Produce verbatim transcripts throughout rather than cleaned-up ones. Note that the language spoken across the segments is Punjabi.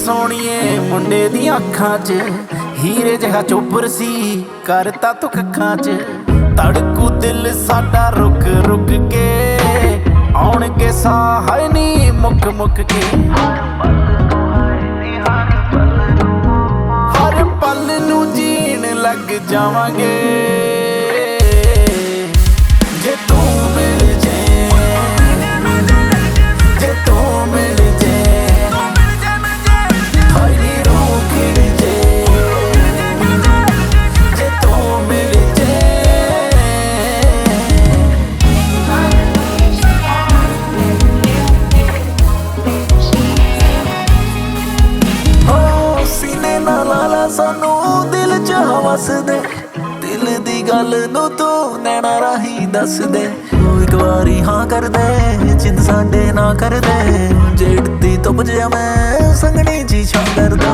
ਸੋਹਣੀਏ ਮੁੰਡੇ ਦੀਆਂ ਅੱਖਾਂ 'ਚ ਹੀਰੇ ਜਿਹਾ ਚੋਬਰ ਸੀ, ਕਰਤਾ ਤੂੰ ਅੱਖਾਂ 'ਚ ਧੜਕੂ ਦਿਲ ਸਾਡਾ ਰੁਕ ਰੁਕ ਕੇ, ਆਉਣਗੇ ਸਾਹ ਹੈ ਨੀ ਮੁੱਕ ਮੁੱਕ ਕੇ। ਹਰ ਪਲ ਨੂੰ ਜੀਣ ਲੱਗ ਜਾਵਾਂਗੇ ਜੇ ਤੂੰ ਮਿਲ ਜੇ, ਜੇ ਤੂੰ ਮਿਲ ਜੇ, ਹਾਏ ਨੀ ਰੋਕ ਜੇ, ਜੇ ਤੂੰ ਮਿਲ ਜੇ। ਹੋ ਸੀਨੇ ਨਾਲ ਲਾ ਲਾ ਸਾਨੂੰ ਦਿਲ 'ਚ ਹਵਸ ਦੇ, ਦਿਲ ਦੀ ਗੱਲ ਨੂੰ ਤੂੰ ਨੈਣਾ ਰਾਹੀਂ ਦੱਸ ਦੇ। ਤੂੰ ਇੱਕ ਵਾਰੀ ਹਾਂ ਕਰ ਦੇ, ਜਿੰਦ ਸਾਡੇ ਨਾ ਕਰ ਦੇ, ਜੇੜਦੀ ਧੁੱਪ ਜਿਹਾ ਮੈਂ ਸੰਗਣੀ ਜੀ ਛਾਂ ਕਰਦਾ।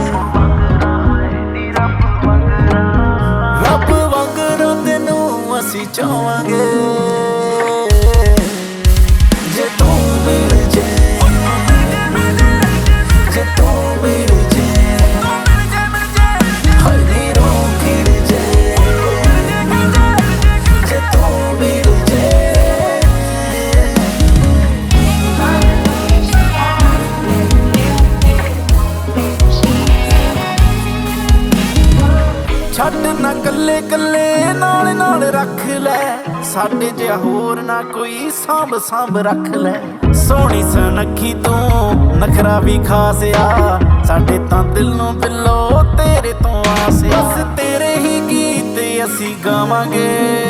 ਰੱਬ ਵਾਂਗਰਾਂ ਤੈਨੂੰ ਅਸੀਂ ਚਾਹਾਂਗੇ ਜੇ ਤੂੰ ਮਿਲ ਜੇ, ਜੇ ਤੂੰ ਮਿਲ ਜੇ, ਹਾਏ ਨੀ ਰੋਕ ਜੇ, ਜੇ ਤੂੰ ਮਿਲ ਜੇ। ਛੱਡ ਨਾ ਕੱਲੇ ਕੱਲੇ ਨਾਲ ਨਾਲ ਰੱਖ ਲੈ, ਸਾਡੇ ਜਿਹਾ ਹੋਰ ਨਾ ਕੋਈ ਸਾਂਭ ਸਾਂਭ ਰੱਖ ਲੈ। ਸੋਹਣੀ ਸੁਨੱਖੀ ਤੂੰ ਨਖਰਾ ਵੀ ਖਾਸ ਆ, ਸਾਡੇ ਤਾਂ ਦਿਲ ਨੂੰ ਬਿੱਲੋ ਤੇਰੇ ਤੋਂ ਆਸ। ਬਸ ਤੇਰੇ ਹੀ ਗੀਤ ਅਸੀਂ ਗਾਵਾਂਗੇ